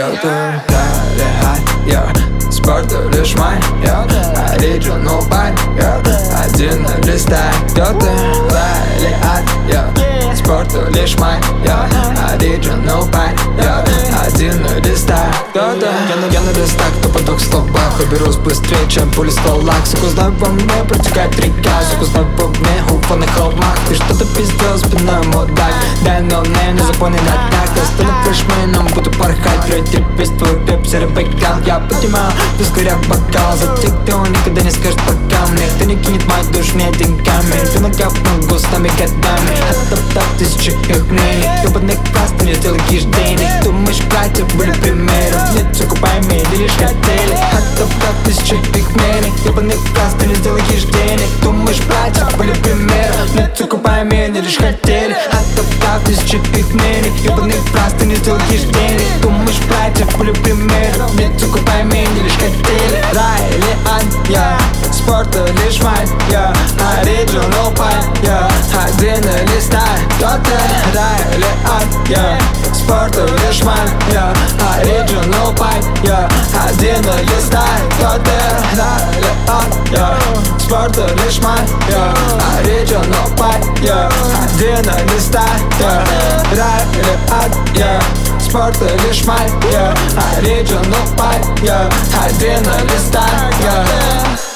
Кто-то реалия, спорт лишь мой, оригинал бай, один листай. Кто-то реалия, спорт лишь мой, оригинал бай, один листай. Кто-то я на листах, кто по двух словах, уберусь быстрее, чем пули в стволах. Сука, знаю, во мне протекает река, сука, знаю, во мне уфаных холмах. Ты что-то пиздел, спиной мудак, дай ноунейм, не запомни на так. Я стану фрешменом, буду порхать, пройти весь твой пепси, бэкграунд. Я поднимаю, ускоряю бокал за тех, кто никогда не скажет пока мне. Кто не кинет мою душу мне деньгами, ты накапнул густыми годами. Оттоптав тысячи их мнений, ебаных просто не сделаешь денег. Думаешь, братья были примером, нет, сука, пойми, ты лишь хотели. Оттоптав тысячи их мнений, ебаных просто не сделаешь денег. Думаешь, братья были примером, нет, сука, пойми, не лишь хотели. Оттоптав тысячи их мнений, ебаных просто не сделаешь денег. Думаешь, братья были примером, нет, сука, пойми, не лишь хотели. Рай или ад, я спорта лишь мать, я оригинал пай, я один листай. Кто-то рай или ад, я спорта лишь мать, я оригинал пай, я один листай. Кто-то рай или ад, я спорта лишь мать, я оригинал пай, я один листай. Рай или ад, я спорта лишь мать, я оригинал пай, я один листай.